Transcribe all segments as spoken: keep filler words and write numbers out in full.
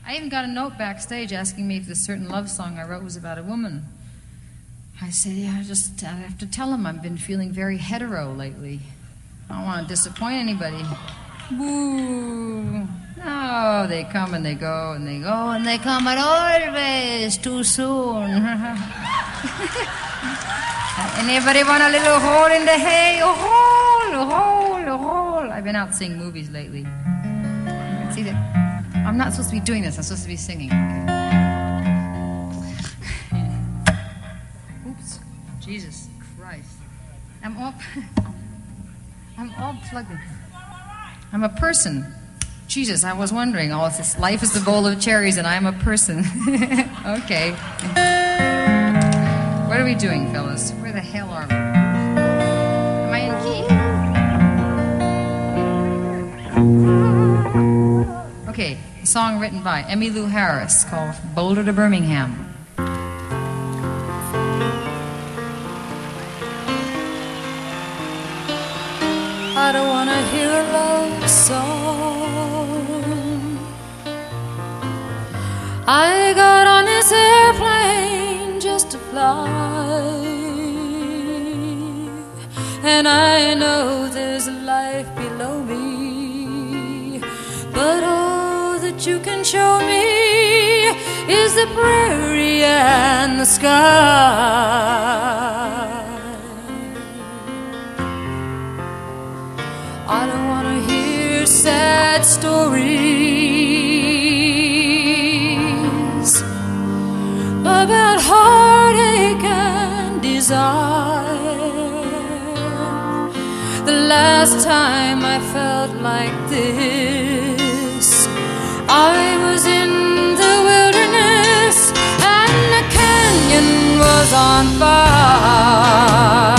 I even got a note backstage asking me if this certain love song I wrote was about a woman. I said, yeah, I just I have to tell him I've been feeling very hetero lately. I don't want to disappoint anybody. Boo. No, they come and they go and they go and they come, but always too soon. Anybody want a little hole in the hay? A hole, a hole, a hole. I've been out seeing movies lately. See that? I'm not supposed to be doing this. I'm supposed to be singing. Oops. Jesus Christ. I'm all... I'm all plugged in. I'm a person. Jesus, I was wondering. Oh, it's this life is the bowl of cherries and I'm a person. Okay. What are we doing, fellas? Where the hell are we? Am I in key? Okay, a song written by Emmylou Harris called Boulder to Birmingham. I don't want to hear a love song. I got on this airplane just to fly, and I know there's a life below me, but all that you can show me is the prairie and the sky. I don't want to hear sad stories about heartache and desire. The last time I felt like this, I was in the wilderness and the canyon was on fire.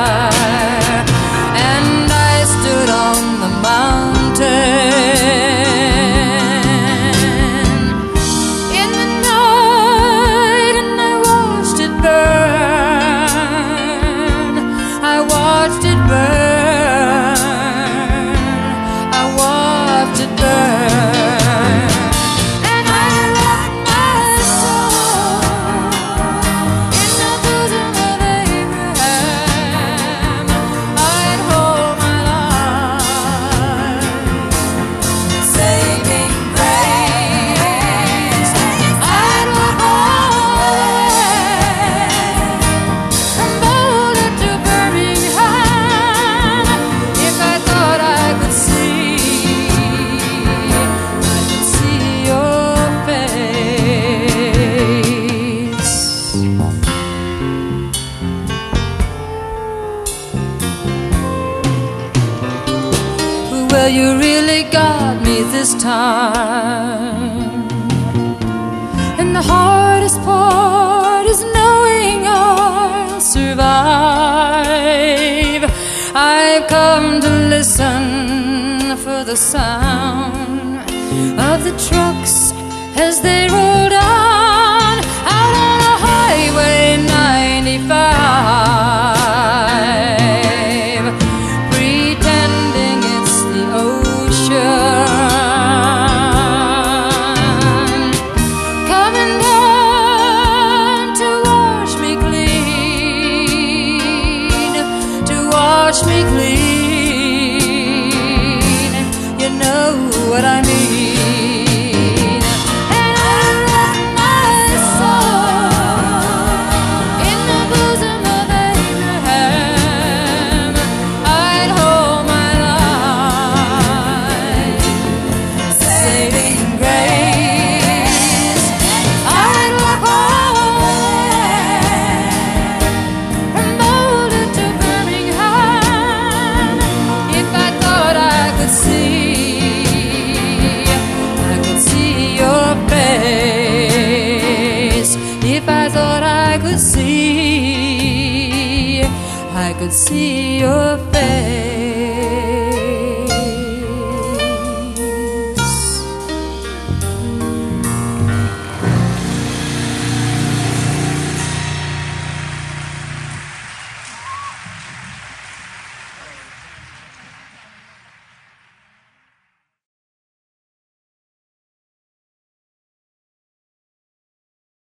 On the mountain in the night, and I watched it burn. I watched it burn. I watched it burn. And I left my soul in the bosom of Abraham. I'd hold my Well, you really got me this time. And the hardest part is knowing I'll survive. I've come to listen for the sound of the trucks as they roll down out on the highway ninety-five. Wash me clean, you know what I mean. And I left my soul in the bosom of Abraham. I'd hold my life, saving grace. I'd walk away from Boulder to Birmingham. If I thought I could see, I could see your face. If I thought I could see, I could see your face.